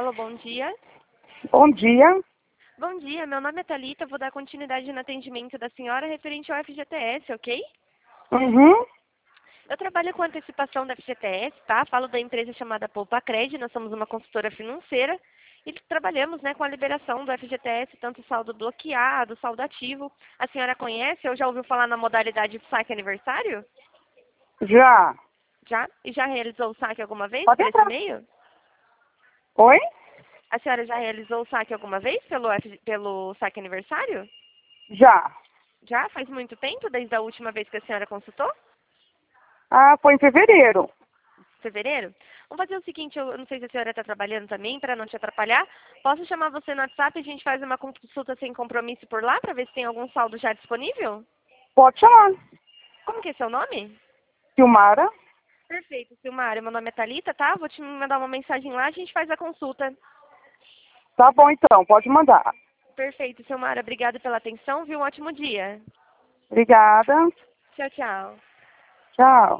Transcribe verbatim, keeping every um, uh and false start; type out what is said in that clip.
Alô, bom dia. Bom dia. Bom dia, meu nome é Thalita, vou dar continuidade no atendimento da senhora referente ao F G T S, ok? Uhum. Eu trabalho com antecipação da F G T S, tá? Falo da empresa chamada Poupa Cred, nós somos uma consultora financeira e trabalhamos, né, com a liberação do F G T S, tanto saldo bloqueado, saldo ativo. A senhora conhece ou já ouviu falar na modalidade de saque aniversário? Já. Já? E já realizou o saque alguma vez Pode por esse entrar. meio? Oi? A senhora já realizou o saque alguma vez pelo, F- pelo saque aniversário? Já. Já? Faz muito tempo, desde a última vez que a senhora consultou? Ah, foi em fevereiro. Fevereiro? Vamos fazer o seguinte, eu não sei se a senhora está trabalhando também, para não te atrapalhar. Posso chamar você no WhatsApp e a gente faz uma consulta sem compromisso por lá, para ver se tem algum saldo já disponível? Pode chamar. Como que é seu nome? Silmara. Perfeito, Silmara. Meu nome é Thalita, tá? Vou te mandar uma mensagem lá, a gente faz a consulta. Tá bom então, pode mandar. Perfeito, Silmara. Obrigada pela atenção, viu? Um ótimo dia. Obrigada. Tchau, tchau. Tchau.